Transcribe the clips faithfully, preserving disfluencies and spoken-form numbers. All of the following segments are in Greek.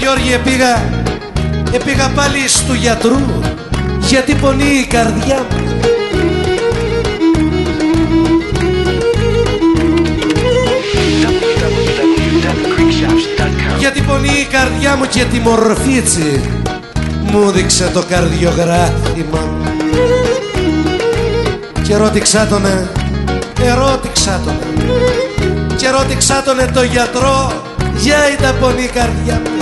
Γιώργη, επήγα, επήγα πάλι στου γιατρού, γιατί πονεί η καρδιά μου. Γιατί πονεί η καρδιά μου και τη μορφίτσι μου δείξε το καρδιογράφημα μου. Και ρώτηξά τονε, ερώτηξά τονε και ρώτηξά τονε το γιατρό, για ήταν πονεί η καρδιά μου.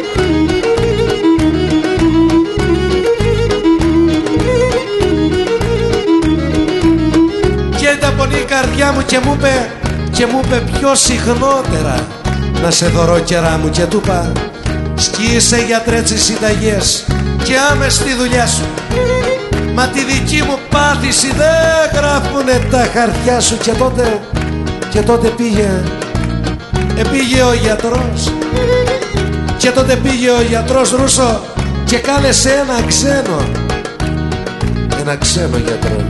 Και ήταν πονεί η καρδιά μου και μου είπε, και μου είπε πιο συχνότερα να σε δωρώ, κερά μου. Και του είπα, σκίσε γιατρέ τις συνταγές και άμε στη δουλειά σου. Μα τη δική μου πάθηση δεν γράφουνε τα χαρτιά σου. Και τότε, και τότε πήγε, επήγε ο γιατρός. Και τότε πήγε ο γιατρός, Ρούσο, και κάλεσε ένα ξένο, ένα ξένο γιατρό.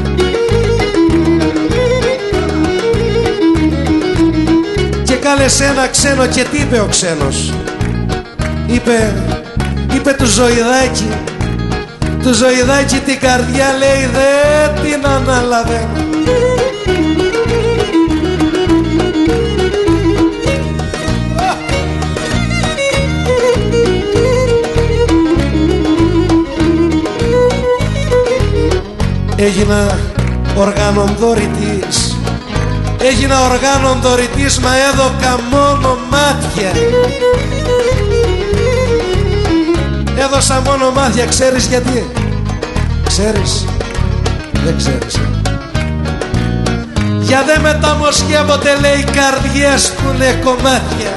Και κάλεσε ένα ξένο και τι είπε ο ξένος? Είπε, είπε του Ζωηδάκη, του Ζωηδάκη την καρδιά λέει δεν την αναλαβαίνω. Έγινα οργάνων δωρητής, έγινα οργάνων δωρητής, μα έδωκα μόνο μάτια. Έδωσα μόνο μάτια, ξέρεις γιατί? Ξέρεις? Δεν ξέρεις. Για δε μεταμοσχεύονται λέει καρδιές που είναι κομμάτια.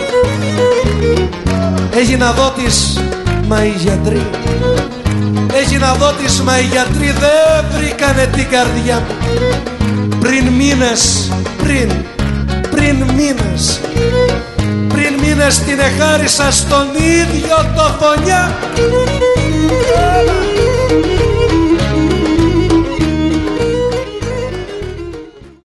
Έγινα δότης, μα οι γιατροί, έγινα δότης, μα οι γιατροί δεν βρήκανε την καρδιά μου. Πριν μήνες, πριν, πριν μήνες, πριν μήνες την εχάρισα στον ίδιο το φωνιά.